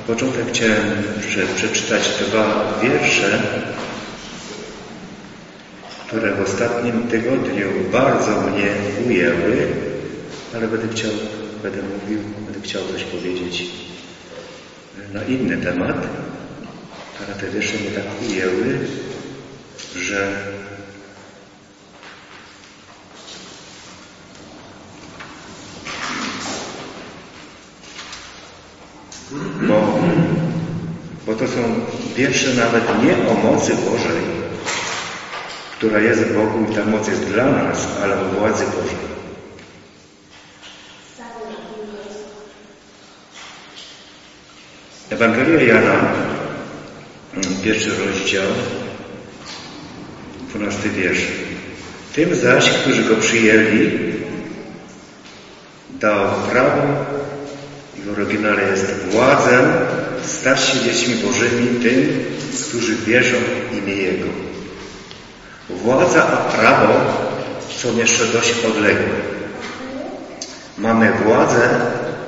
początek chciałem przeczytać 2 wiersze, które w ostatnim tygodniu bardzo mnie ujęły, ale będę chciał coś powiedzieć na inny temat, ale te wiersze mnie tak ujęły, że bo to są wiersze nawet nie o mocy Bożej, która jest w Bogu i ta moc jest dla nas, ale o władzy Bożej. Ewangelia Jana, 1 rozdział, 12 wiersz. Tym zaś, którzy Go przyjęli, dał prawo, i w oryginale jest władzę, stać się dziećmi Bożymi tym, którzy wierzą w imię Jego. Władza a prawo są jeszcze dość odległe. Mamy władzę,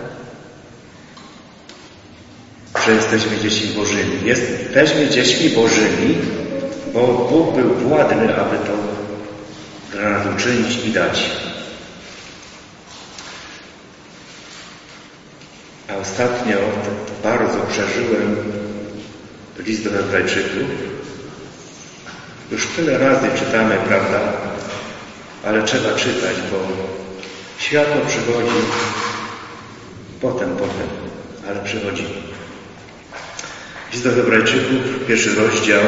że jesteśmy dziećmi Bożymi. Jesteśmy dziećmi Bożymi, bo Bóg był władny, aby to dla nas uczynić i dać. A ostatnio bardzo przeżyłem list do Hebrajczyków. Już tyle razy czytamy, prawda? Ale trzeba czytać, bo światło przychodzi potem, ale przychodzi. List do Hebrajczyków, 1 rozdział,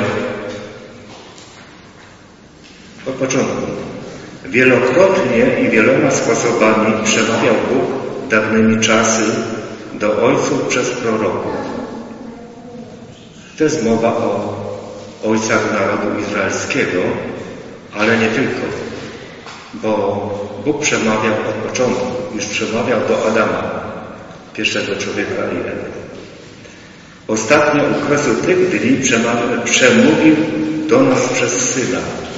od początku. Wielokrotnie i wieloma sposobami przemawiał Bóg dawnymi czasy do ojców przez proroków. To jest mowa o ojcach narodu izraelskiego, ale nie tylko, bo Bóg przemawiał od początku, już przemawiał do Adama, pierwszego człowieka i Ewy. Ostatnio u kresu tych dni przemówił do nas przez Syna,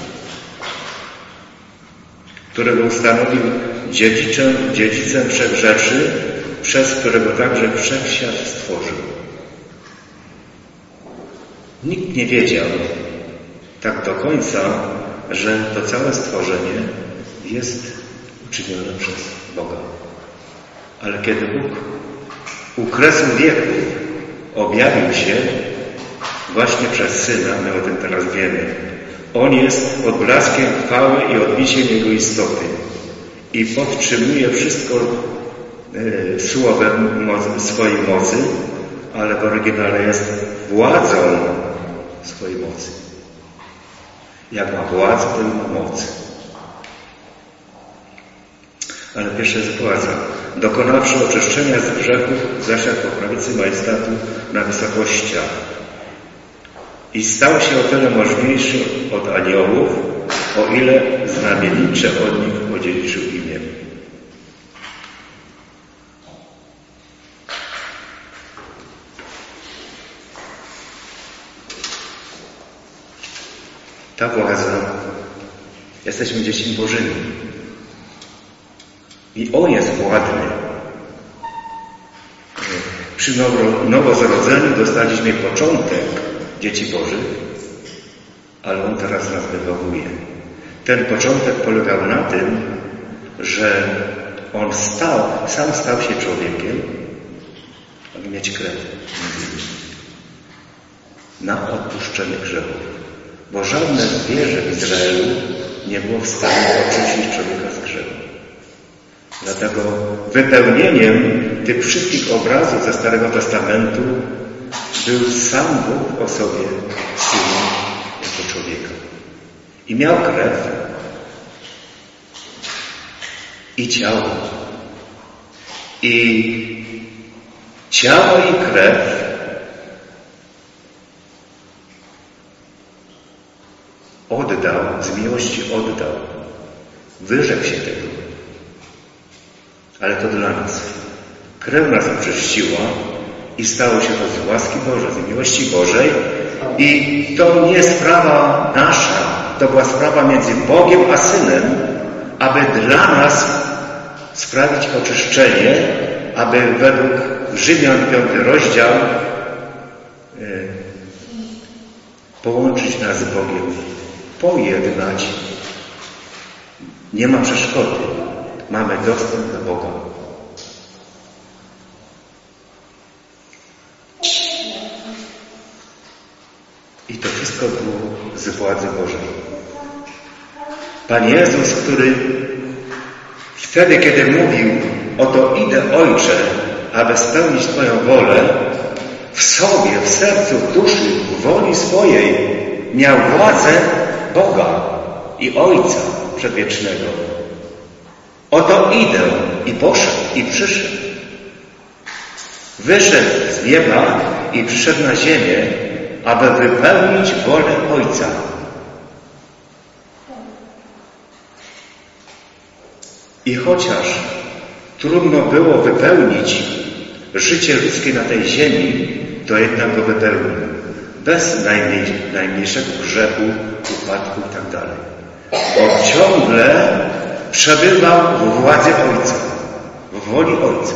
którego ustanowił dziedzicem wszech rzeczy, przez którego także wszechświat stworzył. Nikt nie wiedział tak do końca, że to całe stworzenie jest uczynione przez Boga. Ale kiedy Bóg u kresu wieków objawił się właśnie przez Syna, my o tym teraz wiemy, On jest odblaskiem chwały i odbiciem Jego istoty i podtrzymuje wszystko słowem swojej mocy, ale w oryginale jest władzą swojej mocy. Jak ma władzę, to i ma moc. Ale pierwsza jest władza. Dokonawszy oczyszczenia z grzechów, zasiadł po prawicy majestatu na wysokościach. I stał się o tyle możniejszy od aniołów, o ile znamienicze od nich odziedziczył imię. Ta władza, jesteśmy dziećmi Bożymi. I On jest władny. Przy nowozarodzeniu dostaliśmy początek dzieci Bożych, ale On teraz nas wychowuje. Ten początek polegał na tym, że On sam stał się człowiekiem, aby mieć krew na odpuszczenie grzechów. Bo żadne zwierzę w Izraelu nie było w stanie oczyścić człowieka z grzechu. Dlatego wypełnieniem tych wszystkich obrazów ze Starego Testamentu był sam Bóg w osobie Syna jako człowieka. I miał krew i ciało. I ciało i krew oddał, z miłości oddał. Wyrzekł się tego. Ale to dla nas. Krew nas oczyściła i stało się to z łaski Bożej, z miłości Bożej. I to nie sprawa nasza. To była sprawa między Bogiem a Synem, aby dla nas sprawić oczyszczenie, aby według Rzymian 5 rozdział połączyć nas z Bogiem, pojednać. Nie ma przeszkody. Mamy dostęp do Boga. I to wszystko było z władzy Bożej. Pan Jezus, który wtedy, kiedy mówił: oto idę, Ojcze, aby spełnić Twoją wolę, w sobie, w sercu, w duszy, w woli swojej miał władzę Boga i Ojca Przedwiecznego. Oto idę i poszedł i przyszedł. Wyszedł z nieba i przyszedł na ziemię, aby wypełnić wolę Ojca. I chociaż trudno było wypełnić życie ludzkie na tej ziemi, to jednak go wypełnił. Bez najmniejszego grzechu, upadku i tak dalej. Bo ciągle przebywał w władzy Ojca, w woli Ojca.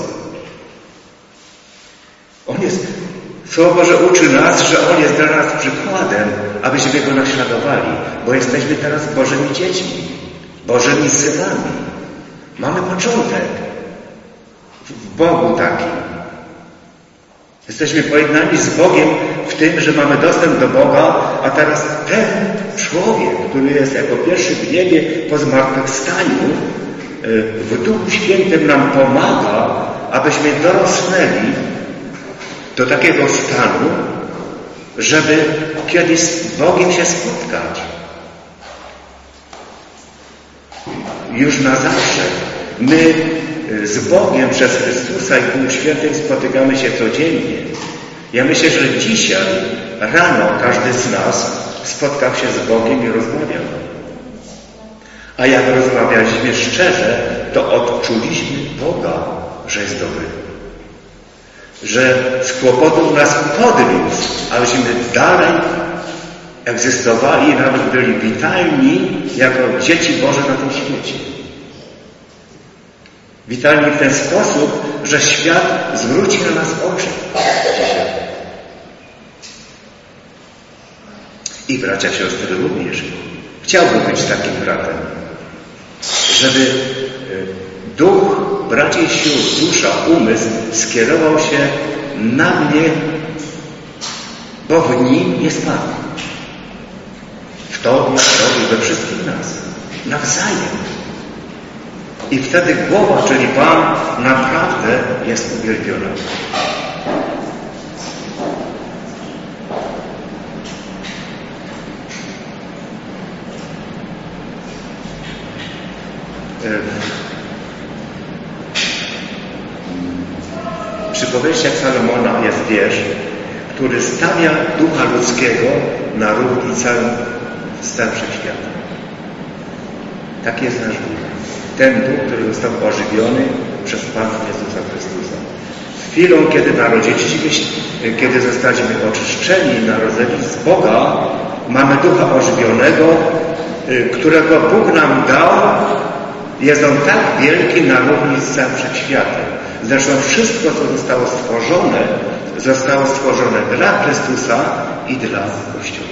Słowo Boże uczy nas, że On jest dla nas przykładem, abyśmy Go naśladowali, bo jesteśmy teraz Bożymi dziećmi, Bożymi synami. Mamy początek w Bogu takim. Jesteśmy pojednani z Bogiem w tym, że mamy dostęp do Boga, a teraz ten człowiek, który jest jako pierwszy w niebie po zmartwychwstaniu, w Duchu Świętym nam pomaga, abyśmy dorosnęli do takiego stanu, żeby kiedyś z Bogiem się spotkać. Już na zawsze. My z Bogiem przez Chrystusa i Duch Świętym spotykamy się codziennie. Ja myślę, że dzisiaj rano każdy z nas spotkał się z Bogiem i rozmawiał. A jak rozmawialiśmy szczerze, to odczuliśmy Boga, że jest dobry. Że z kłopotu nas podniósł, abyśmy dalej egzystowali i nawet byli witalni jako dzieci Boże na tym świecie. Witalni w ten sposób, że świat zwróci na nas oczy dzisiaj. I bracia, siostry również. Chciałbym być takim bratem, żeby duch braci i sióstr, dusza, umysł skierował się na mnie, bo w nim jest Pan. W Tobie, we wszystkich nas. Nawzajem. I wtedy głowa, czyli Pan, naprawdę jest uwielbiona. W przypowieściach Salomona jest wiersz, który stawia ducha ludzkiego na równi z całym wszechświatem. Tak jest nasz duch. Ten duch, który został ożywiony przez Pana Jezusa Chrystusa. Z chwilą, kiedy zostaliśmy oczyszczeni i narodzeni z Boga, mamy ducha ożywionego, którego Bóg nam dał. Jest on tak wielki na równi z całym wszechświatem. Zresztą wszystko, co zostało stworzone dla Chrystusa i dla Kościoła.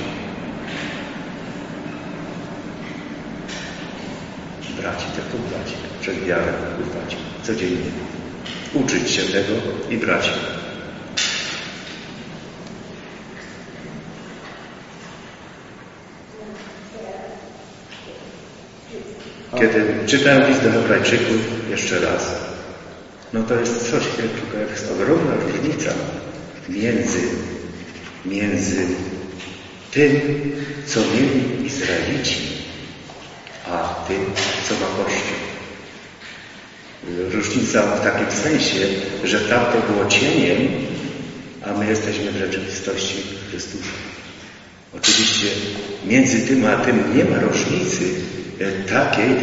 Braci, tylko braci, przez wiarę ufać codziennie. Uczyć się tego i braci. Kiedy czytałem list do Hebrajczyków jeszcze raz, no to jest coś wielkiego, jest ogromna różnica między tym, co mieli Izraelici, a tym, co ma Kościół. Różnica w takim sensie, że tamto było cieniem, a my jesteśmy w rzeczywistości Chrystusa. Oczywiście między tym a tym nie ma różnicy takiej,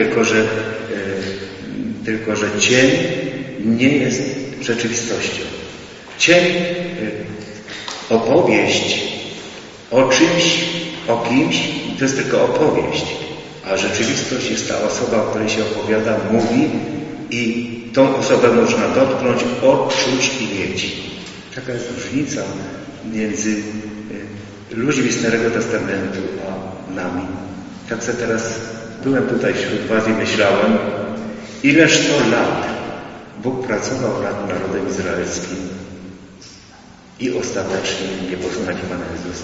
tylko że cień nie jest rzeczywistością. Cień, opowieść o czymś, o kimś, to jest tylko opowieść, a rzeczywistość jest ta osoba, o której się opowiada, mówi i tą osobę można dotknąć, odczuć i mieć. Taka jest różnica między ludźmi Starego Testamentu, a nami. Tak sobie teraz byłem tutaj wśród was i myślałem, ileż to lat Bóg pracował nad narodem izraelskim i ostatecznie nie poznali Pana Jezusa.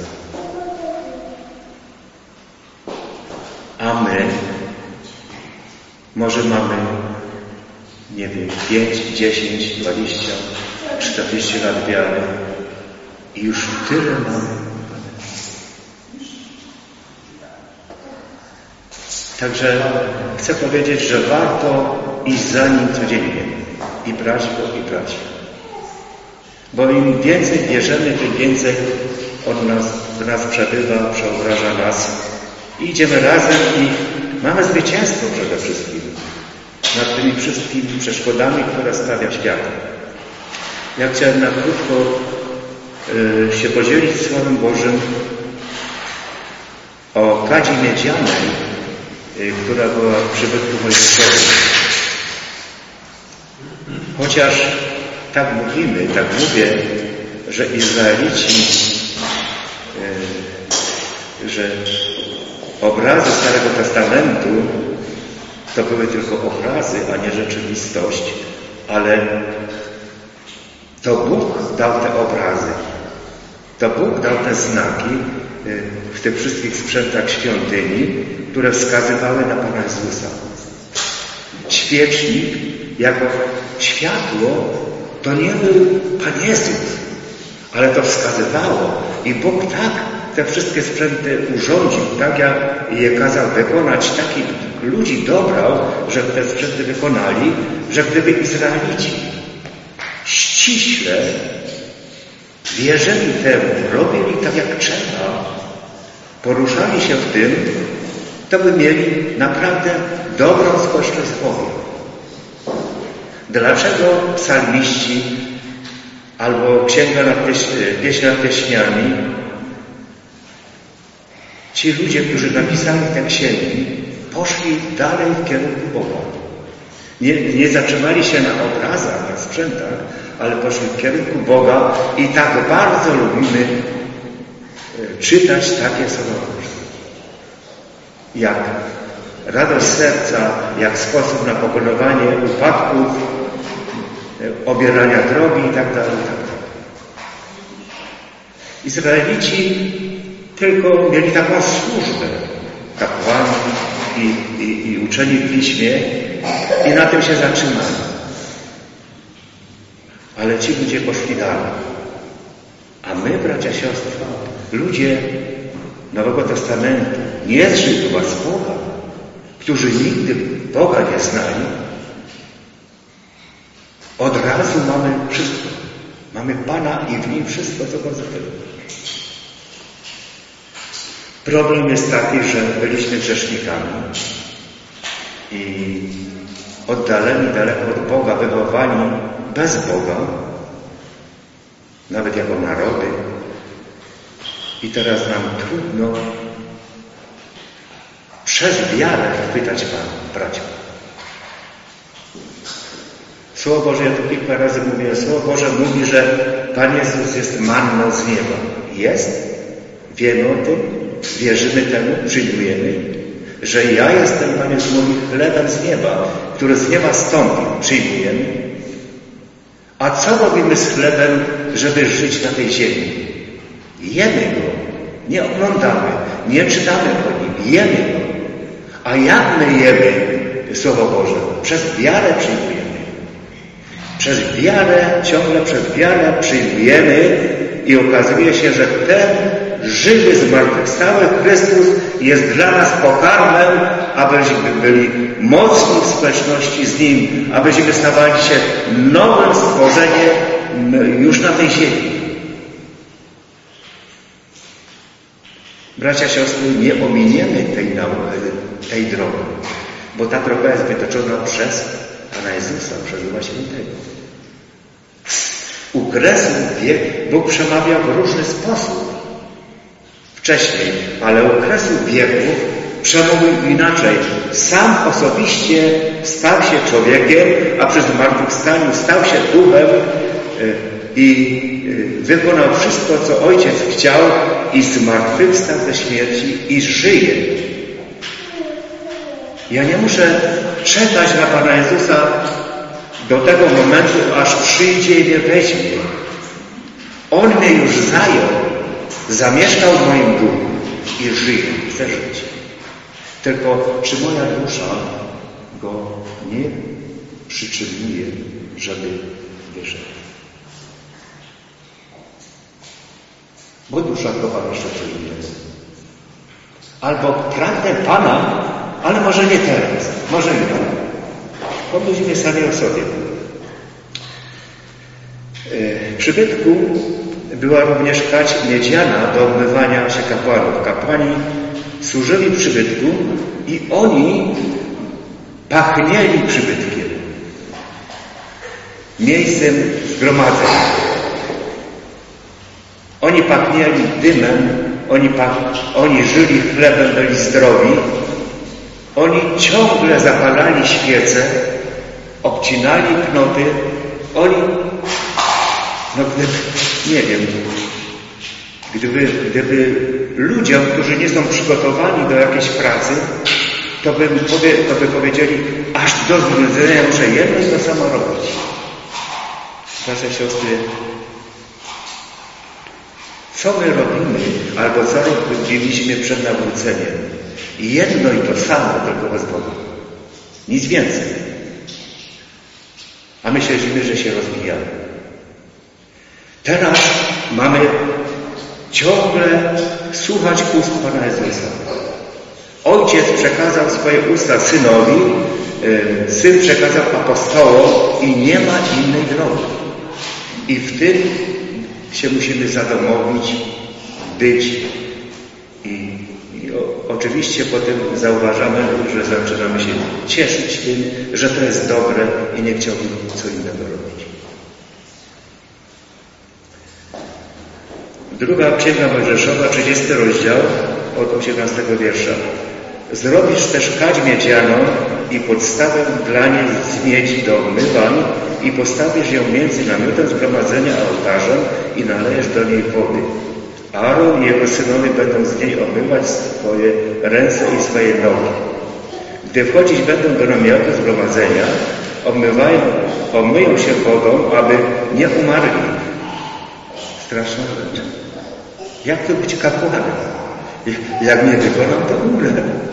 A my może mamy, nie wiem, 5, 10, 20, 40 lat wiary i już tyle mamy. Także chcę powiedzieć, że warto iść za Nim codziennie i brać Go, i brać. Bo im więcej bierzemy, tym więcej w nas przebywa, przeobraża nas. I idziemy razem i mamy zwycięstwo przede wszystkim nad tymi wszystkimi przeszkodami, które stawia świat. Ja chciałem na krótko się podzielić Słowem Bożym o kadzi miedzianej, która była w przybytku Mojżeszowym. Chociaż tak mówimy, tak mówię, że Izraelici, że obrazy Starego Testamentu to były tylko obrazy, a nie rzeczywistość, ale to Bóg dał te obrazy. To Bóg dał te znaki w tych wszystkich sprzętach świątyni, które wskazywały na Pana Jezusa. Świecznik jako światło to nie był Pan Jezus, ale to wskazywało. I Bóg tak te wszystkie sprzęty urządził, tak jak je kazał wykonać, takich ludzi dobrał, żeby te sprzęty wykonali, że gdyby Izraelici ściśle wierzyli temu, robili tak jak trzeba, poruszali się w tym, to by mieli naprawdę dobrą społeczność z Bogiem. Dlaczego psalmiści albo księga pieśń nad pieśniami, ci ludzie, którzy napisali te księgi, poszli dalej w kierunku Boga. Nie zatrzymali się na obrazach, na sprzętach, ale poszli w kierunku Boga i tak bardzo lubimy czytać takie słowa Boże. Jak radość serca, jak sposób na pokonywanie upadków, obierania drogi i tak dalej, i tak dalej. Izraelici tylko mieli taką służbę, kapłani i uczeni w Piśmie i na tym się zatrzymali. Ale ci ludzie poszli dalej. A my, bracia, siostry, ludzie Nowego Testamentu, nie z Żydów, a z Boga, którzy nigdy Boga nie znali, od razu mamy wszystko. Mamy Pana i w Nim wszystko, co pozytywne. Problem jest taki, że byliśmy grzesznikami i oddaleni daleko od Boga, wychowani bez Boga, nawet jako narody. I teraz nam trudno przez wiarę chwytać Pana, bracia. Słowo Boże, ja tu kilka razy mówię, Słowo Boże mówi, że Pan Jezus jest manną z nieba. Jest? Wiemy o tym? Wierzymy temu? Przyjmujemy? Że ja jestem, Pan Jezus mówi, chlebem z nieba, który z nieba stąpił. Przyjmujemy? A co robimy z chlebem, żeby żyć na tej ziemi? Jemy go. Nie oglądamy, nie czytamy o nim. Jemy go. A jak my jemy Słowo Boże? Przez wiarę przyjmujemy. Przez wiarę, ciągle przez wiarę przyjmujemy i okazuje się, że ten żywy, zmartwychwstały Chrystus jest dla nas pokarmem, abyśmy byli mocni w społeczności z Nim, abyśmy stawali się nowym stworzeniem już na tej ziemi. Bracia, siostry, nie ominiemy tej drogi, bo ta droga jest wytoczona przez Pana Jezusa, przez Ducha Świętego. U kresu Bóg przemawiał w różny sposób wcześniej, ale u kresu wieków przemówił inaczej. Sam osobiście stał się człowiekiem, a przy zmartwychwstaniu stał się duchem i wykonał wszystko, co Ojciec chciał i zmartwychwstał ze śmierci i żyje. Ja nie muszę czekać na Pana Jezusa do tego momentu, aż przyjdzie i mnie weźmie. On mnie już zajął, zamieszkał w moim duchu i żyje, chce żyć. Tylko czy moja dusza go nie przyczynuje, żeby wyszedł? Bo dusza kocha jeszcze coś innego. Albo pragnę Pana, ale może nie teraz, może jutro. Pomyślmy sami o sobie. W przybytku była również kać miedziana do obmywania się kapłanów. Kapłani służyli w przybytku i oni pachnieli przybytkiem, miejscem zgromadzeń. Oni pachnieli dymem, oni żyli chlebem, byli zdrowi. Oni ciągle zapalali świece, obcinali knoty. Oni, nie wiem, gdyby ludziom, którzy nie są przygotowani do jakiejś pracy, to by powiedzieli, aż do znudzenia muszę jedno i to samo robić. Nasze siostry, co my robimy, albo co robiliśmy przed nawróceniem? Jedno i to samo, tylko bez Boga. Nic więcej. A myśleliśmy, że się rozwijamy. Teraz mamy ciągle słuchać ust Pana Jezusa. Ojciec przekazał swoje usta Synowi, Syn przekazał apostołom i nie ma innej drogi. I w tym się musimy zadomowić, być i oczywiście potem zauważamy, że zaczynamy się cieszyć tym, że to jest dobre i nie chciałbym co innego robić. Druga Księga Mojżeszowa, 30 rozdział, od 18 wiersza. Zrobisz też kadź miedzianą i podstawę dla niej z miedzi do obmywań i postawisz ją między namiotem zgromadzenia a ołtarzem i nalejesz do niej wody. Aaron i jego synowie będą z niej obmywać swoje ręce i swoje nogi. Gdy wchodzić będą do namiotu zgromadzenia, obmyją się wodą, aby nie umarli. Straszna rzecz. Jak to być kapłanem? Jak nie wykonam, to umrę.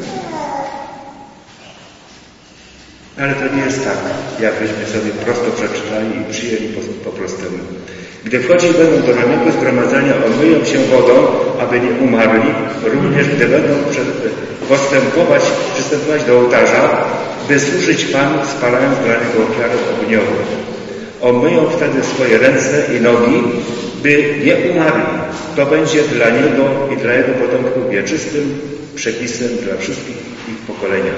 Ale to nie jest tak, jakbyśmy sobie prosto przeczytali i przyjęli po prostemu. Gdy wchodzić będą do namiotu zgromadzenia, obmyją się wodą, aby nie umarli, również gdy będą przystępować do ołtarza, by służyć Panu, spalając dla Niego ofiarę ogniową. Obmyją wtedy swoje ręce i nogi, by nie umarli. To będzie dla Niego i dla Jego potomków wieczystym przepisem dla wszystkich ich pokoleniach.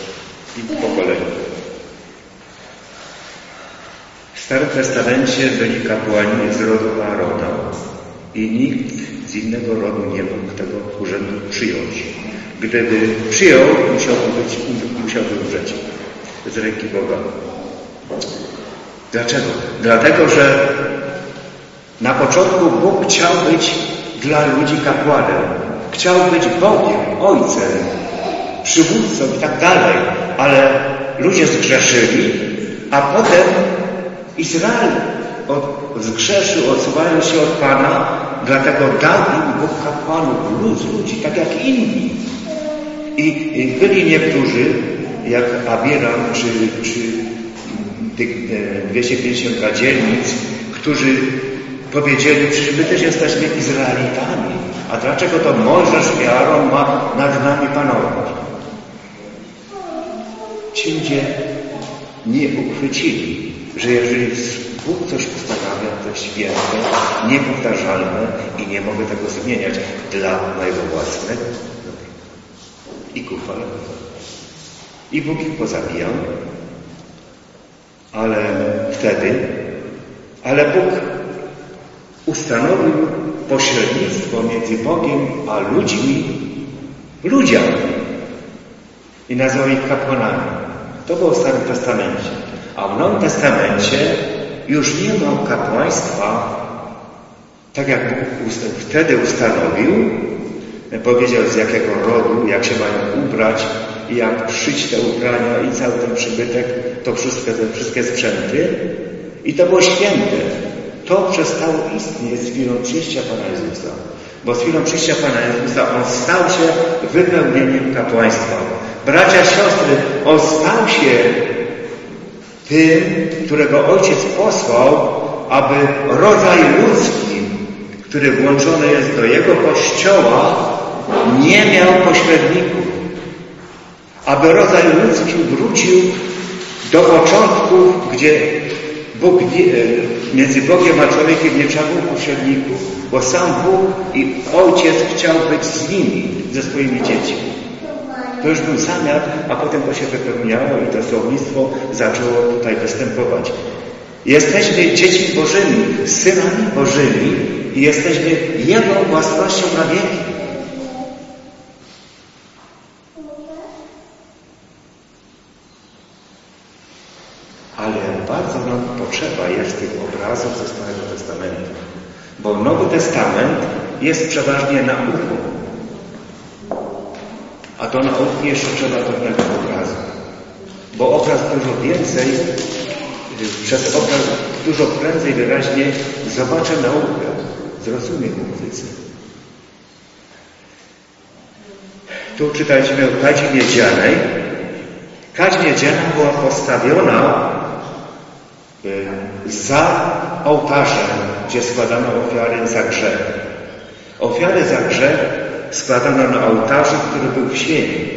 W Starym Testamencie byli kapłani z rodu Aarona i nikt z innego rodu nie mógł tego urzędu przyjąć. Gdyby przyjął, musiałby umrzeć z ręki Boga. Dlaczego? Dlatego, że na początku Bóg chciał być dla ludzi kapłanem. Chciał być Bogiem, Ojcem, przywódcą i tak dalej. Ale ludzie zgrzeszyli, a potem Izrael zgrzeszył, odsuwając się od Pana, dlatego dał im Bóg kapłanów, ludzi, tak jak inni. I byli niektórzy, jak Abiram, czy tych 250 dzielnic, którzy powiedzieli, przecież my też jesteśmy Izraelitami, a dlaczego to Mojżesz i Aaron ma nad nami panować? Ci ludzie nie uchwycili, że jeżeli Bóg coś ustanawia, to jest święte, niepowtarzalne i nie mogę tego zmieniać dla mojego własnego i ku chwale. I Bóg ich pozabijał, ale Bóg ustanowił pośrednictwo między Bogiem a ludziami i nazwał ich kapłanami. To było w Starym Testamencie. A w Nowym Testamencie już nie ma kapłaństwa Tak jak Bóg wtedy ustanowił, powiedział z jakiego rodu, jak się mają ubrać i jak szyć te ubrania i cały ten przybytek, to wszystkie sprzęty. I to było święte. To przestało istnieć z chwilą przyjścia Pana Jezusa. Bo z chwilą przyjścia Pana Jezusa On stał się wypełnieniem kapłaństwa. Bracia, siostry, On stał się tym, którego Ojciec posłał, aby rodzaj ludzki, który włączony jest do Jego Kościoła, nie miał pośredników. Aby rodzaj ludzki wrócił do początków, gdzie Bóg, między Bogiem a człowiekiem nie trzeba było pośredników, bo sam Bóg i Ojciec chciał być z nimi, ze swoimi dziećmi. To już był zamiar, a potem to się wypełniało i to słownictwo zaczęło tutaj występować. Jesteśmy dziećmi Bożymi, synami Bożymi i jesteśmy Jego własnością na wieki. Ale bardzo nam potrzeba jest tych obrazów ze Starego Testamentu. Bo Nowy Testament jest przeważnie nauką. A do nauki jeszcze trzeba pewnego obrazu. Bo obraz dużo więcej, przez obraz dużo prędzej, wyraźnie zobaczę naukę, zrozumie muzyce. Tu czytajmy o kadzi miedzianej. Kadź miedziana była postawiona za ołtarzem, gdzie składano ofiary za grzech. Ofiary za grzech składano na ołtarzu, który był w sieni.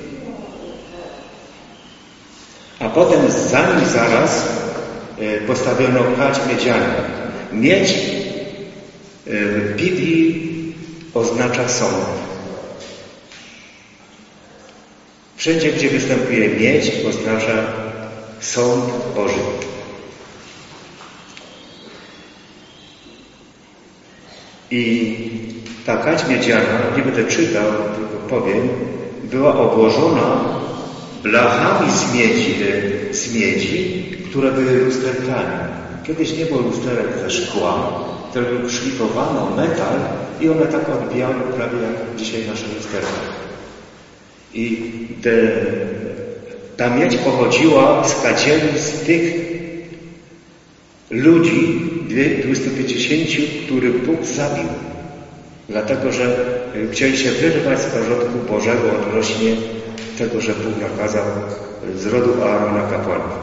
A potem za nim zaraz postawiono kadź miedzianą. Miedź w Biblii oznacza sąd. Wszędzie, gdzie występuje miedź, oznacza sąd Boży. I ta kadź miedziana, nie będę czytał, tylko powiem, była obłożona blachami z miedzi, które były lusterkami. Kiedyś nie było lusterek ze szkła, tylko szlifowano metal i one tak odbijały prawie jak dzisiaj nasze lusterka. I ta miedź pochodziła z kadzielni z tych ludzi, 250, których Bóg zabił. Dlatego, że chcieli się wyrwać z porządku Bożego odnośnie tego, że Bóg nakazał z rodu Aarona kapłanów.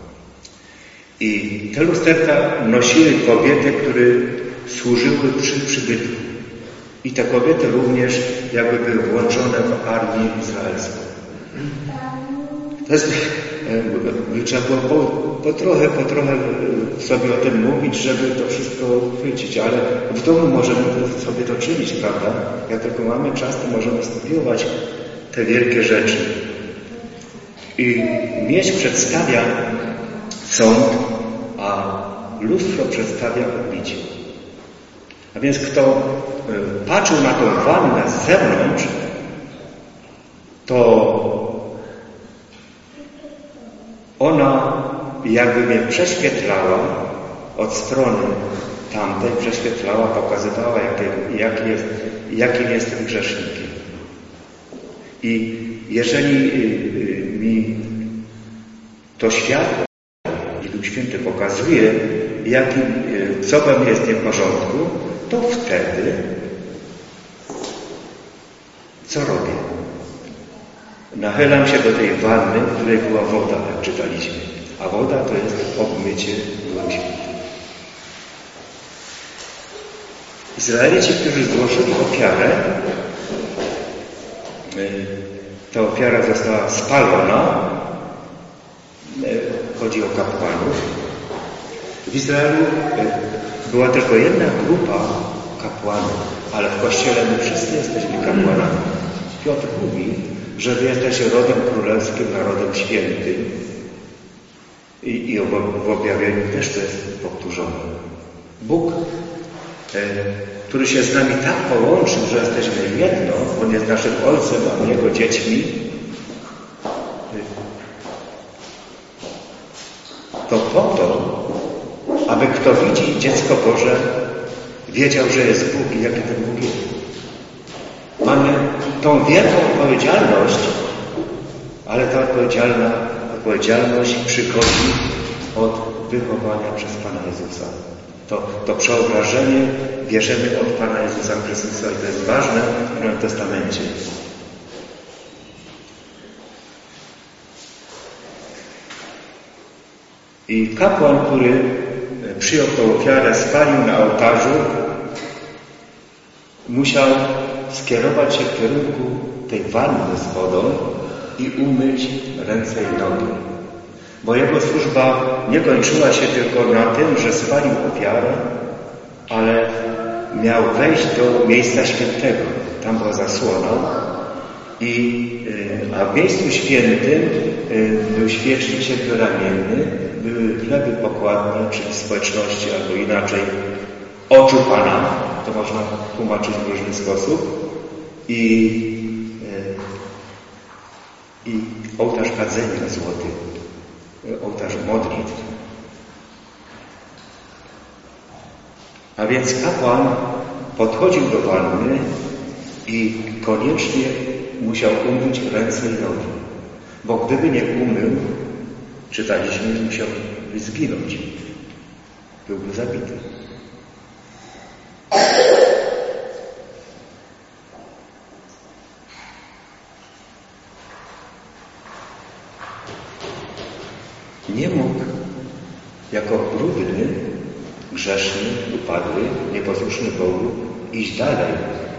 I te lusterka nosiły kobiety, które służyły przy przybytku. I te kobiety również jakby były włączone w armię izraelską. To jest, trzeba było po trochę sobie o tym mówić, żeby to wszystko chwycić, ale w domu możemy sobie to czynić, prawda? Jak tylko mamy czas, to możemy studiować te wielkie rzeczy. I miedź przedstawia sąd, a lustro przedstawia odbicie. A więc kto patrzył na tą wannę z zewnątrz, to ona jakby mnie prześwietlała od strony tamtej, prześwietlała, pokazywała, jakim jestem grzesznikiem. I jeżeli mi to światło i Duch Święty pokazuje, co we mnie jest nie w porządku, to wtedy co robię? Nachylam się do tej wanny, w której była woda, jak czytaliśmy. A woda to jest obmycie Duchem Świętym. Izraelici, którzy złożyli ofiarę, ta ofiara została spalona. Chodzi o kapłanów. W Izraelu była tylko jedna grupa kapłanów, ale w Kościele my wszyscy jesteśmy kapłanami. Piotr mówi, że wy jesteście rodem królewskim, narodem świętym. I w objawieniu też to jest powtórzone. Bóg, który się z nami tak połączył, że jesteśmy jedno, On jest naszym Ojcem, a my Jego dziećmi, to po to, aby kto widzi dziecko Boże, wiedział, że jest Bóg i jaki ten Bóg jest. Mamy tą wielką odpowiedzialność, ale ta odpowiedzialność przychodzi od wychowania przez Pana Jezusa. To przeobrażenie bierzemy od Pana Jezusa Chrystusa i to jest ważne w Nowym Testamencie. I kapłan, który przyjął tę ofiarę, spalił na ołtarzu, musiał skierować się w kierunku tej wanny z wodą i umyć ręce i nogi. Bo jego służba nie kończyła się tylko na tym, że spalił ofiarę, ale miał wejść do miejsca świętego. Tam była zasłona, a w miejscu świętym był świecznik ramienny, były chleby pokładne, czyli społeczności, albo inaczej oczu Pana, to można tłumaczyć w różny sposób, i ołtarz kadzenia złoty, ołtarz modlitw. A więc kapłan podchodził do wanny i koniecznie musiał umyć ręce i nogi, bo gdyby nie umył, czytaliśmy, musiał zginąć. Byłby zabity. Nie mógł jako brudny, grzeszny, upadły, nieposłuszny Bogu iść dalej.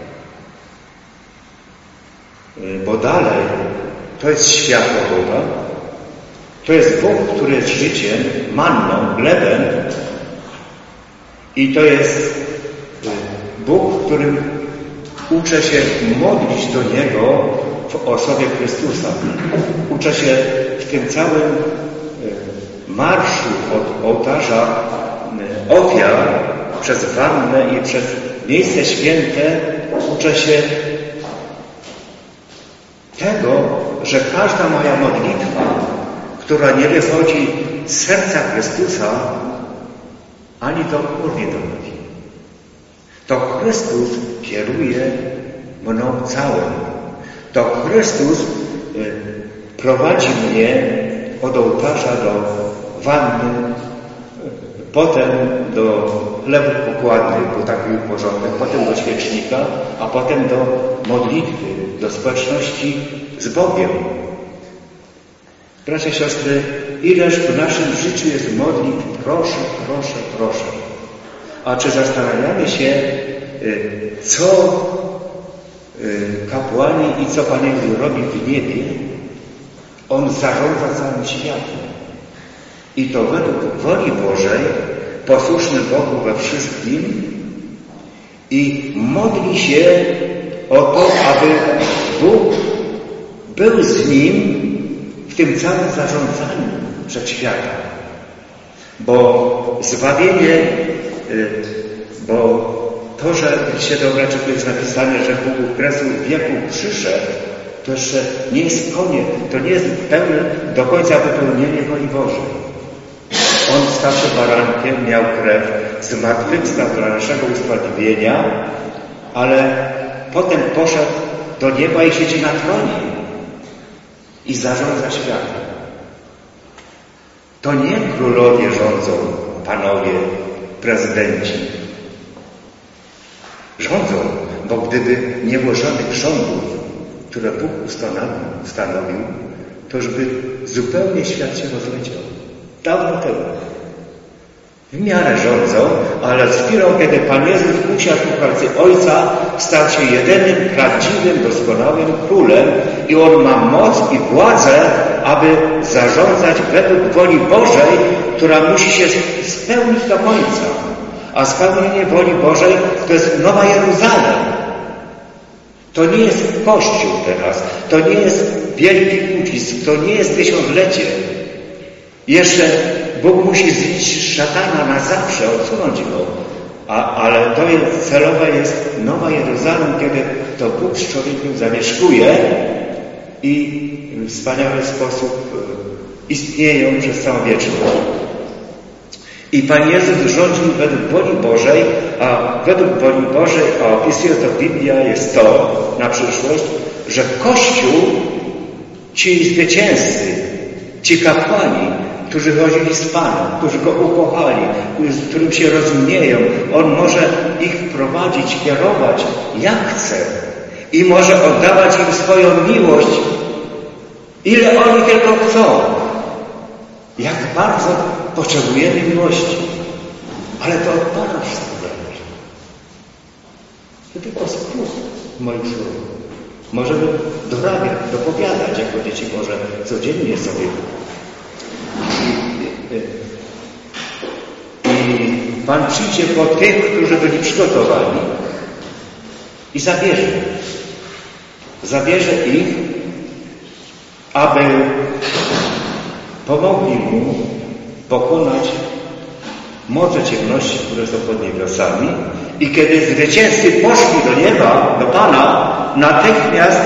Bo dalej to jest światło Boga, to jest Bóg, który jest życiem, manną, chlebem i to jest Bóg, którym uczę się modlić do Niego w osobie Chrystusa. Uczę się w tym całym marszu od ołtarza ofiar przez wannę i przez miejsce święte, uczę się tego, że każda moja modlitwa, która nie wychodzi z serca Chrystusa, ani do gór nie dochodzi. To Chrystus kieruje mną całym. To Chrystus prowadzi mnie od ołtarza do wanny, potem do chlebów pokładnych, bo tak był porządek, potem do świecznika, a potem do modlitwy, do społeczności z Bogiem. Bracia, siostry, ileż w naszym życiu jest modlitw, proszę, proszę, proszę. A czy zastanawiamy się, co kapłani i co Pan Jezus robi w niebie? On zarządza całym światem. I to według woli Bożej, posłuszny Bogu we wszystkim i modli się o to, aby Bóg był z nim w tym całym zarządzaniu wszechświata. Bo zbawienie, bo to, że się dobra, czy tu jest napisane, że Bóg u kresu wieku przyszedł, to jeszcze nie jest koniec, to nie jest pełne do końca wypełnienie woli Bożej. On stał się barankiem, miał krew, zmartwychwstał dla naszego usprawiedliwienia, ale potem poszedł do nieba i siedzi na tronie i zarządza światem. To nie królowie rządzą, panowie, prezydenci. Rządzą, bo gdyby nie było żadnych rządów, które Bóg ustanowił, to już by zupełnie świat się rozleciał. Dawno temu. W miarę rządzą, ale z chwilą, kiedy Pan Jezus usiadł u pracy Ojca, stał się jedynym, prawdziwym, doskonałym królem i On ma moc i władzę, aby zarządzać według woli Bożej, która musi się spełnić do końca. A spełnienie woli Bożej to jest Nowa Jeruzalem. To nie jest Kościół teraz, to nie jest wielki ucisk, to nie jest tysiąclecie. Jeszcze Bóg musi zniszczyć szatana na zawsze, odsunąć go. Ale to jest, celowe jest Nowa Jeruzalem, kiedy to Bóg z człowiekiem zamieszkuje i w wspaniały sposób istnieją przez całą wieczność. I Pan Jezus rządził według woli Bożej, a według woli Bożej, a opisuje to Biblia, jest to na przyszłość, że Kościół, ci zwycięzcy, ci kapłani, którzy chodzili z Panem, którzy Go ukochali, z którym się rozumieją, On może ich prowadzić, kierować jak chce i może oddawać im swoją miłość, ile oni tylko chcą. Jak bardzo potrzebujemy miłości. Ale to od Pana wszystko zależy. To tylko skrót moich słów. Możemy dorabiać, dopowiadać, jako dzieci Boże, codziennie sobie. I Pan przyjdzie po tych, którzy byli przygotowani i zabierze. Zabierze ich, aby pomogli Mu pokonać moce ciemności, które są pod niebiosami. I kiedy zwycięzcy poszli do nieba, do Pana, natychmiast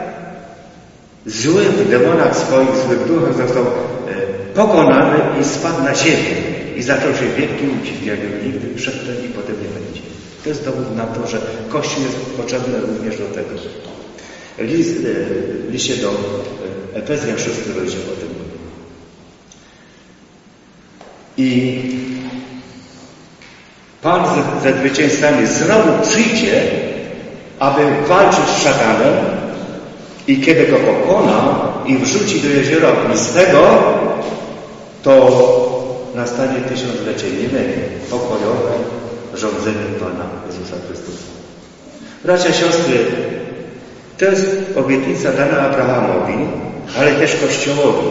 zły w demonach swoich, złych duchach został pokonany i spadł na ziemię. I zaczął się wielki ucisk, jakby nigdy przedtem i potem nie będzie. To jest dowód na to, że Kościół jest potrzebny również do tego. W liście do Efezjan 6 rozdział o tym mówi. I Pan ze zwycięzcami znowu przyjdzie, aby walczyć z szatanem i kiedy go pokona i wrzuci do jeziora ognistego, to nastanie tysiąclecie milenia, pokojowe rządzenie Pana Jezusa Chrystusa. Bracia, siostry, to jest obietnica dana Abrahamowi, ale też Kościołowi.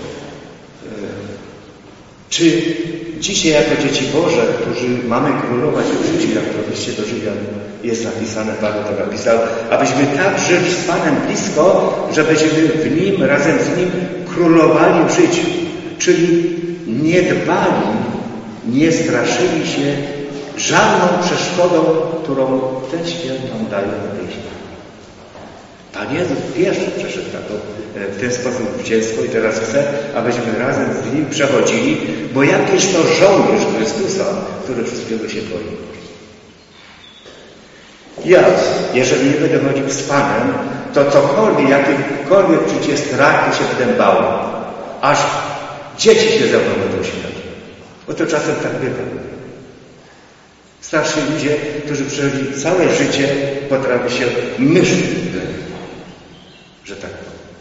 Czy dzisiaj jako dzieci Boże, którzy mamy królować w życiu, jak to w liście do Rzymian jest napisane, Paweł to napisał, abyśmy tak żyli z Panem blisko, że będziemy w Nim, razem z Nim królowali w życiu. Czyli nie dbali, nie straszyli się żadną przeszkodą, którą ten świat nam daje na tej ziemi. Pan Jezus pierwszy przeszedł w ten sposób zwycięstwo i teraz chce, abyśmy razem z Nim przechodzili, bo jakiś to żołnierz Chrystusa, który wszystkiego się boi. Ja, jeżeli nie będę chodził z Panem, to cokolwiek, jakikolwiek przyjdzie strach, to się będę bał. Aż dzieci się ze mną będą śmiać. Bo to czasem tak bywa. Starsi ludzie, którzy przeżyli całe życie, potrafią się myśleć, że tak.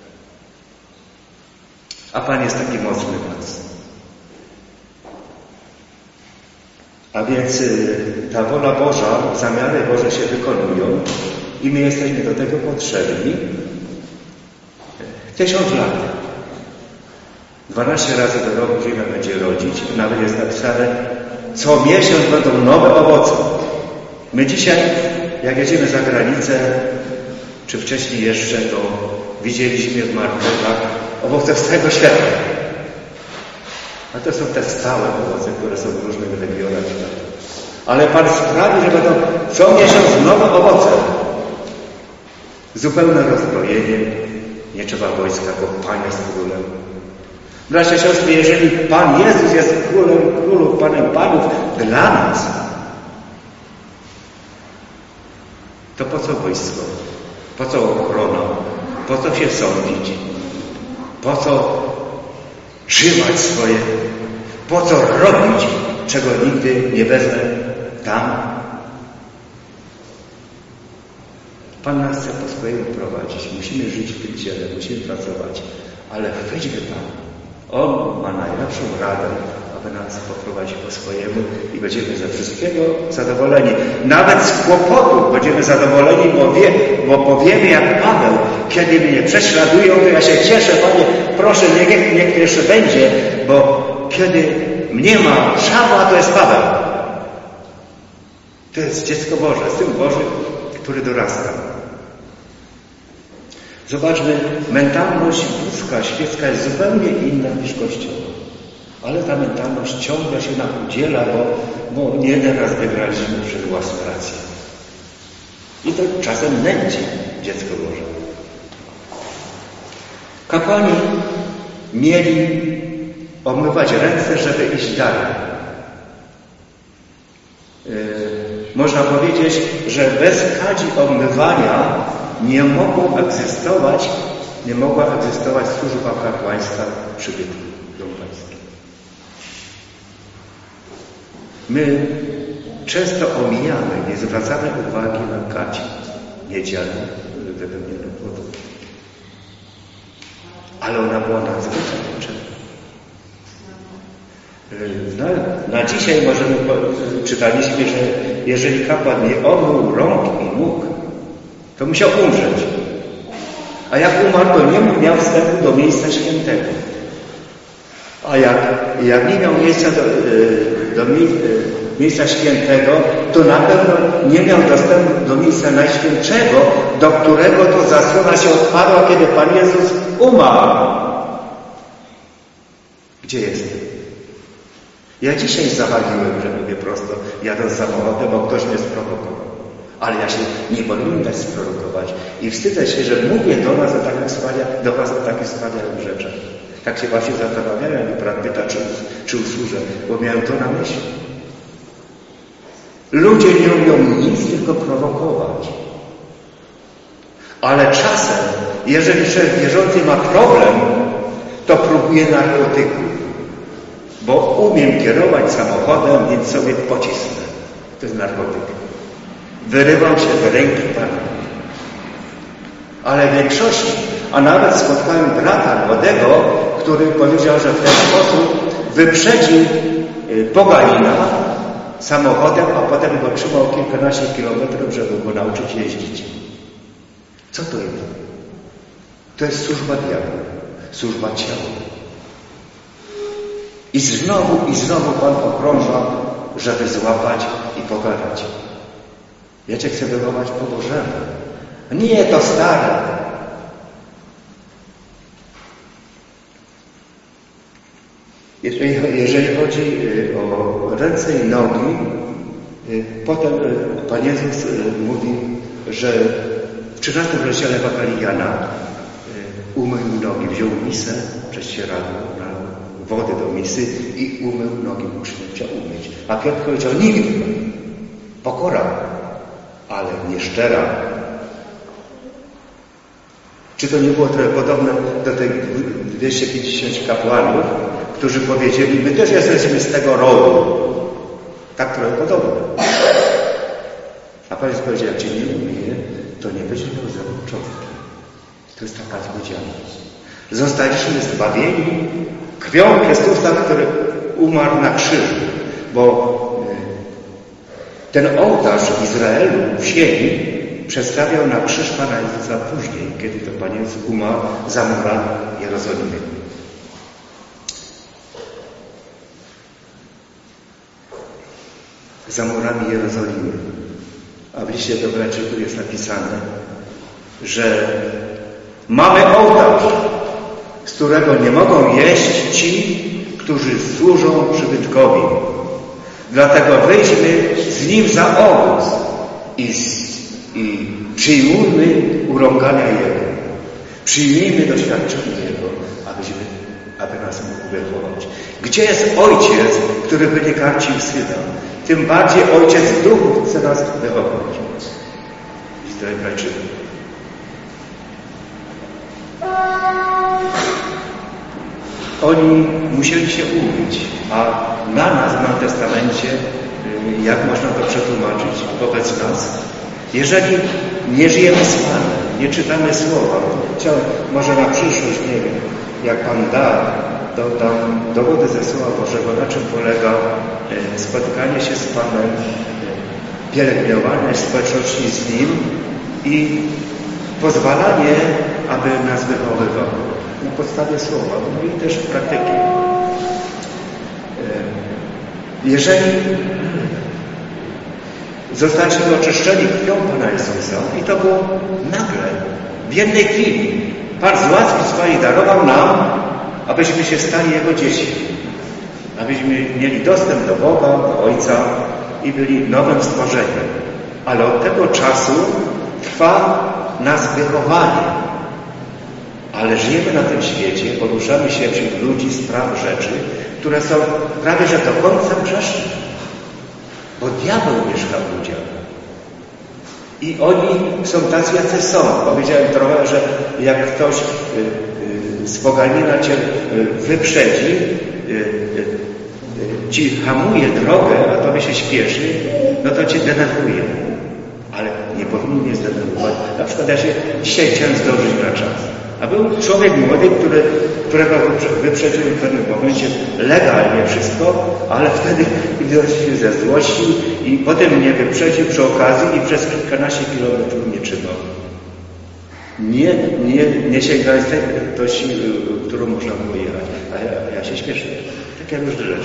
A Pan jest taki mocny w nas. A więc ta wola Boża, zamiary Boże się wykonują i my jesteśmy do tego potrzebni. 1000 lat. 12 razy do roku ziemia będzie rodzić. Nawet jest napisane, co miesiąc będą nowe owoce. My dzisiaj, jak jedziemy za granicę, czy wcześniej jeszcze, to widzieliśmy w marketach owoce z całego świata. A to są te stałe owoce, które są w różnych regionach świata. Ale Pan sprawi, że będą co miesiąc nowe owoce. Zupełne rozbrojenie. Nie trzeba wojska, bo Pan jest królem. Bracia, siostry, jeżeli Pan Jezus jest królem królów, Panem panów dla nas, to po co wojsko? Po co ochrona? Po co się sądzić? Po co trzymać swoje? Po co robić, czego nigdy nie wezmę tam? Pan nas chce po swojemu prowadzić. Musimy żyć w tym ciele, musimy pracować. Ale weźmy Pan. On ma najlepszą radę, aby nas poprowadzić po swojemu i będziemy ze wszystkiego zadowoleni. Nawet z kłopotów będziemy zadowoleni, bo powiemy jak Paweł, kiedy mnie prześladują, to ja się cieszę, Panie, proszę, niech jeszcze będzie, bo kiedy mnie ma Szawła, to jest Paweł. To jest dziecko Boże, Syn Boży, który dorasta. Zobaczmy, mentalność ludzka, świecka jest zupełnie inna niż Kościoła. Ale ta mentalność ciągle się nam udziela, bo nie jeden raz wygraliśmy przez własną rację. I to czasem nęci dziecko Boże. Kapłani mieli obmywać ręce, żeby iść dalej. można powiedzieć, że bez kadzi obmywania nie mogła egzystować służba kapłaństwa w przybytku Domu Pańskim. My często omijamy, nie zwracamy uwagi na kadzi niedzielną wypełnioną wodą. Ale ona była nadzwyczaj potrzebna. Na dzisiaj czytaliśmy, że jeżeli kapłan nie omył rąk i nóg, to musiał umrzeć. A jak umarł, to nie miał wstępu do miejsca świętego. A jak nie miał miejsca do miejsca świętego, to na pewno nie miał dostępu do miejsca najświętszego, do którego to zasłona się otwarła, kiedy Pan Jezus umarł. Gdzie jestem? Ja dzisiaj zawadziłem, że mówię prosto, jadąc samochodem, bo ktoś mnie sprowokował. Ale ja się nie powinienem dać sprowokować. I wstydzę się, że mówię do was o takich wspaniałych rzeczach. Tak się właśnie zastanawiałem, jak brat pyta, czy usłużę, bo miałem to na myśli. Ludzie nie umią nic, tylko prowokować. Ale czasem, jeżeli człowiek wierzący ma problem, to próbuje narkotyku. Bo umiem kierować samochodem, więc sobie pocisnę. To jest narkotyk. Wyrywam się z ręki Pana. Ale w większości, a nawet spotkałem brata młodego, który powiedział, że w ten sposób wyprzedził poganina samochodem, a potem go trzymał kilkanaście kilometrów, żeby go nauczyć jeździć. Co to jest? To jest służba diabła, służba ciała. I znowu Pan okrąża, żeby złapać i pogadać. Ja Cię chcę wychować po Bożemu. Nie, to stare. Jeżeli chodzi o ręce i nogi, potem Pan Jezus mówi, że w 13 rozdziale Ewangelii Jana umył nogi, wziął misę, prześcieradło, wodę do misy i umył nogi uczniom, chciał umyć. A Piotr powiedział, nigdy. Pokora, ale nieszczera. Czy to nie było trochę podobne do tych 250 kapłanów, którzy powiedzieli, my też jesteśmy z tego rodu. Tak trochę podobne. A Pan Jezus powiedział, jak Cię nie umyje, to nie będzie miał ze mną człowiekiem. To jest taka odpowiedzialność. Zostaliśmy zbawieni krwią Chrystusa, który umarł na krzyżu. Bo ten ołtarz w Izraelu, w ziemi, przedstawiał na krzyż Pana Jezusa później, kiedy to Pan Jezus umarł za murami Jerozolimy. Za murami Jerozolimy. A w liście do Hebrajczyków jest napisane, że mamy ołtarz, z którego nie mogą jeść ci, którzy służą przybytkowi. Dlatego wejdźmy z nim za obóz i przyjmujmy urągania Jego. Przyjmijmy doświadczenie Jego, aby nas mógł wychować. Gdzie jest Ojciec, który by nie karcił Syna? Tym bardziej Ojciec w duchu chce nas wychować. List do Hebrajczyków. Oni musieli się umyć, a na nas w Nowym Testamencie, jak można to przetłumaczyć wobec nas, jeżeli nie żyjemy z Panem, nie czytamy Słowa, może na przyszłość, nie wiem, jak Pan da, to dam dowody ze Słowa Bożego, na czym polega spotkanie się z Panem, pielęgnowanie społeczności z Nim i pozwalanie, aby nas wychowywał. Na podstawie Słowa, no i też praktyki. Jeżeli zostaliśmy oczyszczeni krwią Pana Jezusa i to było nagle, w jednej chwili, Pan z łaski swojej darował nam, abyśmy się stali Jego dziećmi. Abyśmy mieli dostęp do Boga, do Ojca i byli nowym stworzeniem. Ale od tego czasu trwa nas wychowanie. Ale żyjemy na tym świecie, poruszamy się wśród ludzi, spraw, rzeczy, które są prawie że do końca grzeszne. bo diabeł mieszka w ludziach. I oni są tacy, jacy są. Powiedziałem trochę, że jak ktoś z poganina cię wyprzedzi, ci hamuje drogę, a tobie się śpieszy, no to cię denerwuje. Ale nie powinien mnie zdenerwować. Na przykład ja się dzisiaj chciałem zdążyć na czas. A był człowiek młody, którego wyprzedził w pewnym momencie legalnie wszystko, ale wtedy się zezłościł i potem mnie wyprzedził przy okazji i przez kilkanaście kilometrów mnie trzymał. Nie sięgając tej prędkości, którą można było jechać. A ja się śpieszyłem. Takie różne rzeczy.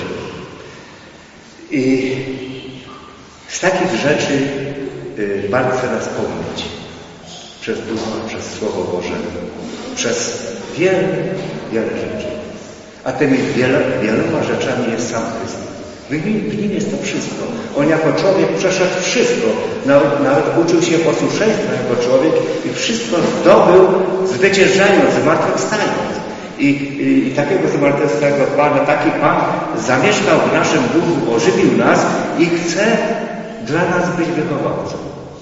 I z takich rzeczy bardzo chce nas pomnieć. Przez Ducha, przez Słowo Boże, przez wiele rzeczy. A tymi wieloma rzeczami jest sam Chrystus. W nim jest to wszystko. On jako człowiek przeszedł wszystko. Nawet uczył się posłuszeństwa jako człowiek i wszystko zdobył, zwyciężając, zmartwychwstając. I takiego zmartwychwstałego Pana, taki Pan zamieszkał w naszym duchu, ożywił nas i chce dla nas być wychowawcą.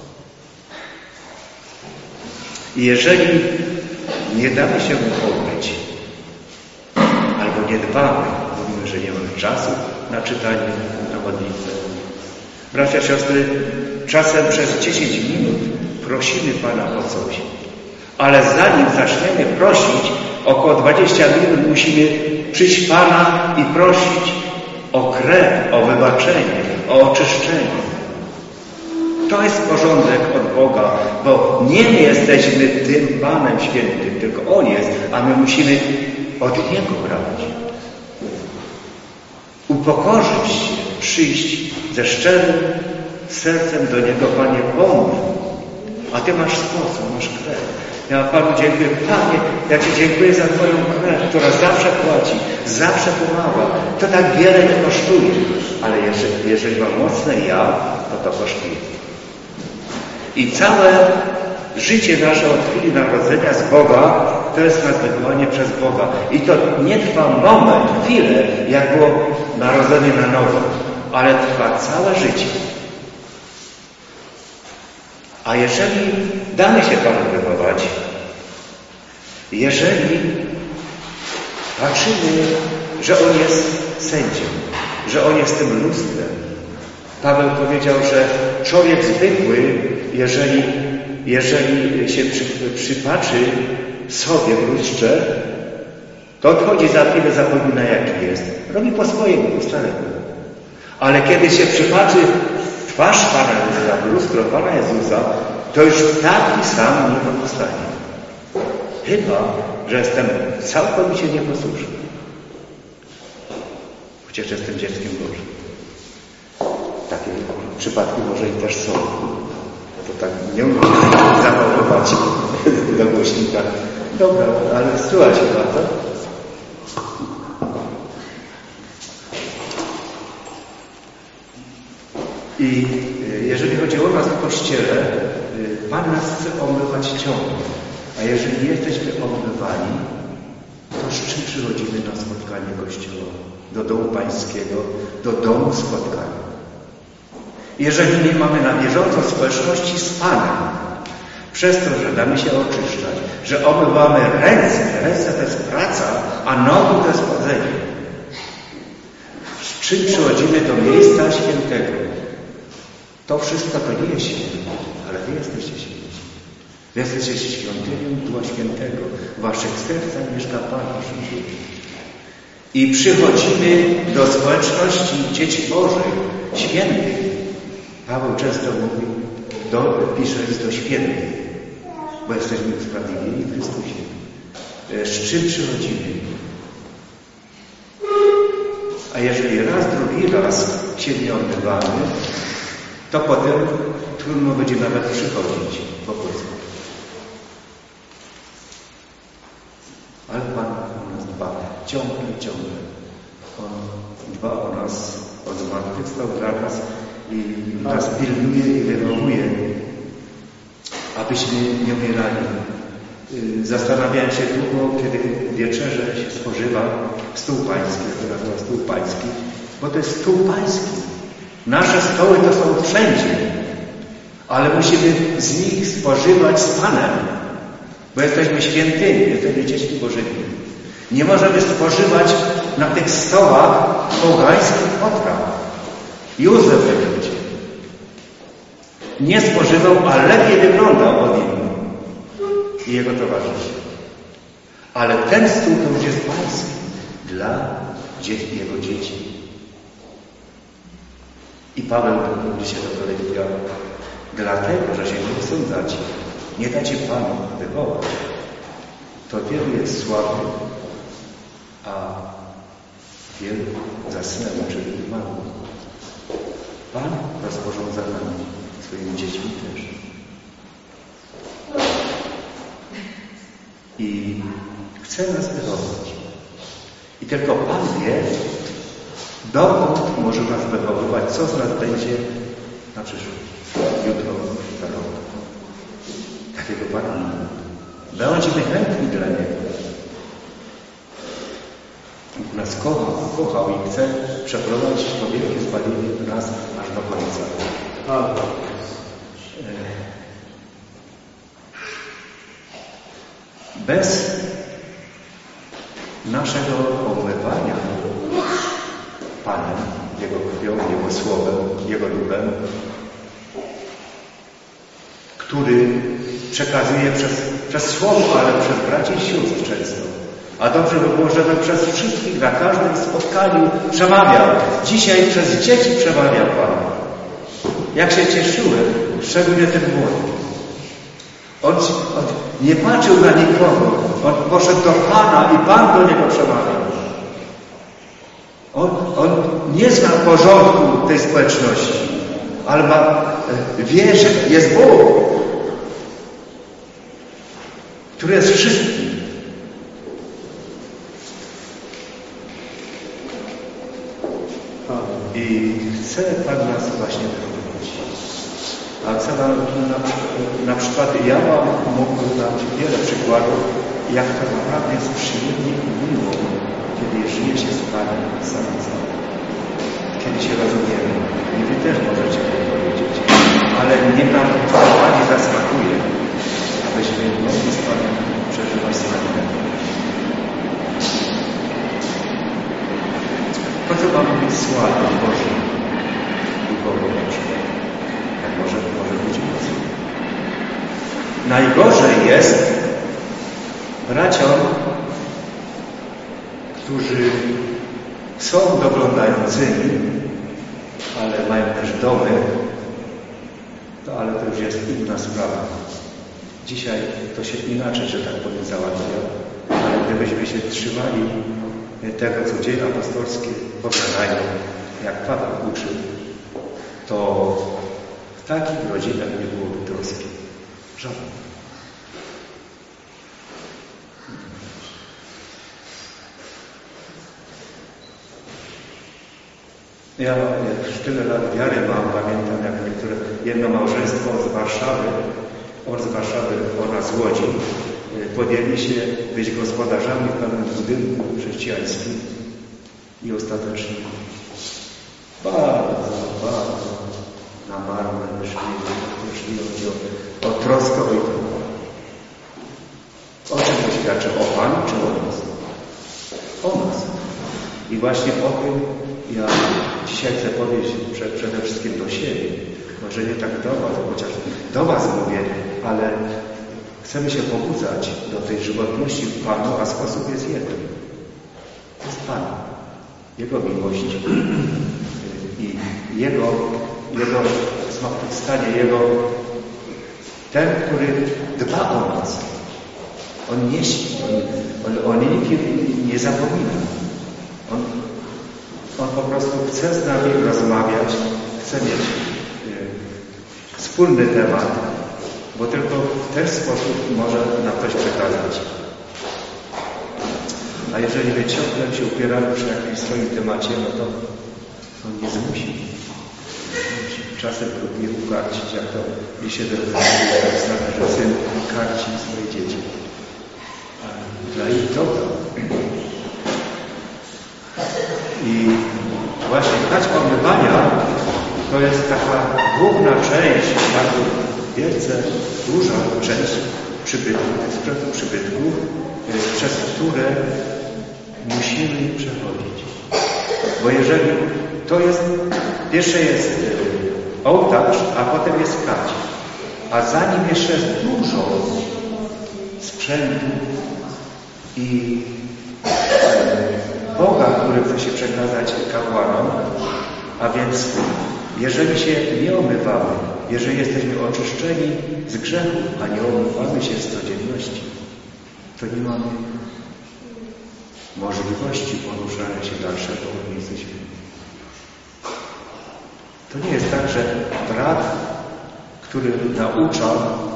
I jeżeli nie damy się mu podbyć, albo nie dbamy, mówimy, że nie mamy czasu na czytanie, na modlitwę. Bracia, siostry, czasem przez 10 minut prosimy Pana o coś, ale zanim zaczniemy prosić, około 20 minut musimy przyjść Pana i prosić o krew, o wybaczenie, o oczyszczenie. To jest porządek od Boga, bo nie my jesteśmy tym Panem Świętym, tylko On jest, a my musimy od Niego brać. Upokorzyć się, przyjść ze szczerym sercem do Niego, Panie, pomóż. A Ty masz sposób, masz krew. Ja Panu dziękuję, Panie, ja Ci dziękuję za Twoją krew, która zawsze płaci, zawsze pomaga. To tak wiele nie kosztuje, ale jeżeli mam mocne ja, to kosztuje. I całe życie nasze od chwili narodzenia z Boga to jest wychowanie przez Boga. I to nie trwa moment, chwilę, jak było narodzenie na nowo, ale trwa całe życie. A jeżeli damy się Panu wychować, jeżeli patrzymy, że On jest sędzią, że On jest tym lustrem. Paweł powiedział, że człowiek zwykły, jeżeli się przypatrzy sobie w lustrze, to odchodzi za chwilę, zapomina jaki jest. Robi po swojemu, po staremu. Ale kiedy się przypatrzy w twarz Pana Jezusa, w lustro Pana Jezusa, to już taki sam nie pozostanie. Chyba, że jestem całkowicie nieposłuszny. Chociaż jestem dzieckiem Bożym. Takie przypadki może i też są. To tak nie umiem się zachowywać do głośnika. Dobra, ale słuchajcie bardzo. I jeżeli chodzi o nas w Kościele, Pan nas chce omywać ciągle. A jeżeli jesteśmy omywani, to z czym przychodzimy na spotkanie Kościoła? Do domu Pańskiego, do domu spotkania. Jeżeli nie mamy na bieżąco społeczności z Panem, przez to, że damy się oczyszczać, że omywamy ręce to jest praca, a nogi to jest chodzenie. Z czym przychodzimy do miejsca świętego? To wszystko to nie jest święte, ale Wy jesteście święci. Wy jesteście świątynią Ducha Świętego. W Waszych sercach mieszka Pan w Waszym życiu. I przychodzimy do społeczności dzieci Bożych, świętych. Paweł często mówi, pisze list do świętych, bo jesteśmy usprawiedliwieni w Chrystusie. Z czym przychodzimy? A jeżeli raz, drugi raz się nie odbywamy, to potem trudno będzie nawet przychodzić po prostu. Ale Pan o nas dba. Ciągle. On dba o nas, o zmartwychwstał dla nas i nas pilnuje i wychowuje, abyśmy nie umierali. Zastanawiałem się długo, kiedy wieczerze się spożywa stół pański, to nazywa stół pański, bo to jest stół pański. Nasze stoły to są wszędzie, ale musimy z nich spożywać z Panem, bo jesteśmy świętymi, jesteśmy dziećmi Bożymi. Nie możemy spożywać na tych stołach pogańskich potraw. Józef będzie. Nie spożywał, a lepiej wyglądał od innych i jego towarzyszy. Ale ten stół to już jest pański dla jego dzieci. I Paweł mówi się do Koryntian, dlatego, że się nie osądzacie, nie dacie Panu wywołać, to wielu jest słabych, a wielu zasnęło, czyli mało. Pan rozporządza nami, swoimi dziećmi też. I chce nas wychować. I tylko Pan wie, dokąd może nas wychowywać, co z nas będzie na przyszłość. Jutro, za rok. Takiego Pana. Bądźmy chętni dla Niego. Nas kochał i chce przeprowadzić to wielkie zbawienie nas aż do końca. Bez naszego omywania Panem, Jego krwią, Jego słowem, Jego duchem, który przekazuje przez słowo, ale przez braci i sióstr często. A dobrze by było, żeby przez wszystkich, na każdym spotkaniu przemawiał. Dzisiaj przez dzieci przemawiał Pan. Jak się cieszyłem, szczególnie ten młody. On nie patrzył na nikogo. On poszedł do Pana i Pan do niego przemawiał. On nie zna porządku tej społeczności, ale wie, że jest Bóg, który jest wszystkim. I chce Pan nas właśnie wychowywać. A chcę na przykład, ja mógłbym dać wiele przykładów, jak to naprawdę jest przyjemnie i miło, kiedy żyje się z Panem sam. Kiedy się rozumiemy. I Wy też możecie to powiedzieć. Ale niech nam to Pani zasmakuje, abyśmy mogli z Panem przeżywać wspaniale. Po co mamy być słabym Bożym duchowo na przykład? Jak może być mocno. Najgorzej jest braciom, którzy są doglądającymi, ale mają też domy, ale to już jest inna sprawa. Dzisiaj to się inaczej, że tak powiem, załatwia, ale gdybyśmy się trzymali tego, co dzieje apostolskie powiadają, jak Paweł uczył, to w takich rodzinach nie byłoby troski. Żadnej. Ja już tyle lat wiary mam, pamiętam jak niektóre, jedno małżeństwo z Warszawy, on z Warszawy, ona z Łodzi, podjęli się być gospodarzami w pewnym budynku chrześcijańskim i ostatecznie bardzo na marne szli o troskę o ich. O czym to świadczy? O Panu czy o nas? O nas. I właśnie o tym ja dzisiaj chcę powiedzieć przede wszystkim do siebie. Może nie tak do Was, chociaż do Was mówię, ale chcemy się pobudzać do tej żywotności w Panu, a sposób jest jeden. To jest Pan. Jego miłość i Jego zmartwychwstanie, ten, który dba o nas. On nie śpi, on nikim nie zapomina. On po prostu chce z nami rozmawiać, chce mieć wspólny temat, bo tylko w ten sposób może nam coś przekazać. A jeżeli my ciągle się upieramy przy jakimś swoim temacie, no to on nie zmusi. Czasem próbuje ukarcić, jak to mi się napisane, że syn karci swoje dzieci. A dla ich dobra. I właśnie dać omywania główna część, bardzo wielce duża część przybytków, sprzętu przybytków, przez które musimy przechodzić. Bo jeżeli to jest, pierwsze jest ołtarz, a potem jest kać. A za nim jeszcze jest dużo sprzętu i Boga, który chce się przekazać kapłanom, a więc jeżeli się nie omywamy, jeżeli jesteśmy oczyszczeni z grzechu, a nie omywamy się z codzienności, to nie mamy możliwości poruszania się dalszego w miejscu świętym. To nie jest tak, że brat, który naucza,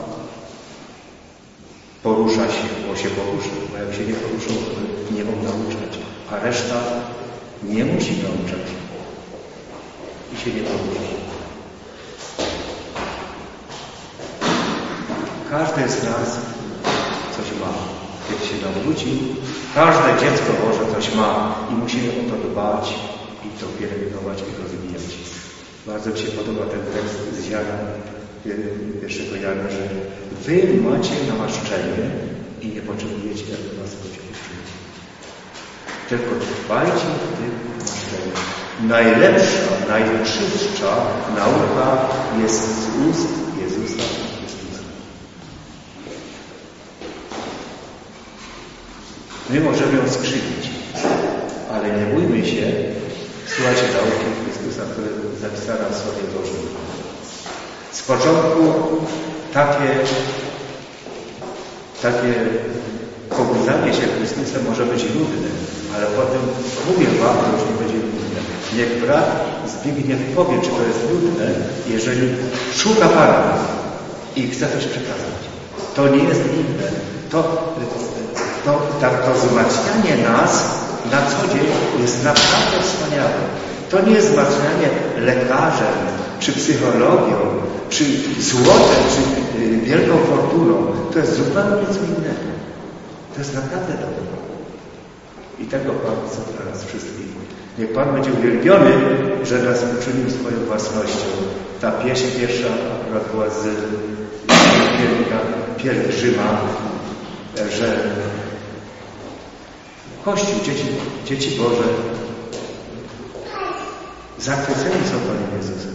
porusza się, bo się porusza, bo jak się nie poruszą, to nie mogą nauczać, a reszta nie musi nauczać i się nie porusza. Każdy z nas coś ma. Kiedy się nawróci, każde dziecko Boże coś ma i musimy o to dbać i to pielęgnować i rozwijać. Bardzo mi się podoba ten tekst z Jana, 1 Jana, że wy macie namaszczenie i nie potrzebujecie, aby was ludzie uczyli. Tylko dbajcie w tym namaszczeniu. Najlepsza, najczystsza nauka jest z ust Jezusa Chrystusa. My możemy ją skrzywić, ale nie bójmy się słuchać nauki Chrystusa, które zapisano w Słowie Bożym. Z początku takie pobudzanie się Chrystusem może być nudne, ale potem, mówię wam, to już nie będzie nudne. Niech brat Zbigniew powie, czy to jest nudne, jeżeli szuka Pana i chce coś przekazać. To nie jest nudne. To wzmacnianie nas na co dzień jest naprawdę wspaniałe. To nie jest wzmacnianie lekarzem, czy psychologią, czy złotem, czy wielką fortuną. To jest zupełnie co innego. To jest naprawdę dobre. I tego Pan chce dla nas wszystkich. Niech Pan będzie uwielbiony, że nas uczynił swoją własnością. Ta pieśń pierwsza akurat była z pielgrzyma, że Kościół, dzieci Boże, zachwyceni są Panem Jezusem.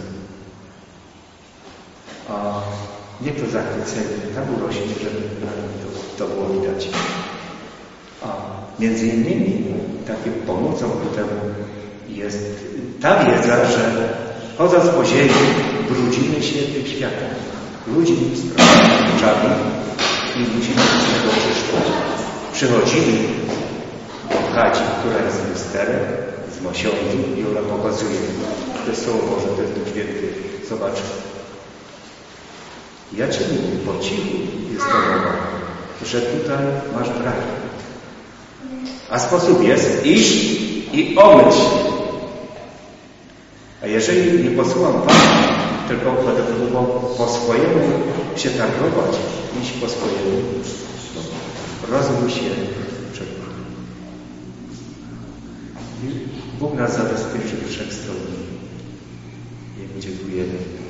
A nie to zachwycenie, tak urośnie, żeby to było widać. A między innymi taką pomocą ku temu jest ta wiedza, że chodząc po ziemi, brudzimy się tym światem. Ludzi sprawdzamy i musimy się tego oczyszczać. Przychodzimy do kadzi, która jest z lusterek, z mosiądzu i ona pokazuje. To jest Słowo Boże, to jest Duch Święty. Zobacz. Ja Ci mówię, po cichu jest to mowa, że tutaj masz brak. A sposób jest iść i omyć się. A jeżeli nie posłucham Pana, tylko będę próbował po swojemu się targować, iść po swojemu, rozwój się przed Panem. Bóg nas zabezpieczy wszechstronnie. Jemu dziękujemy.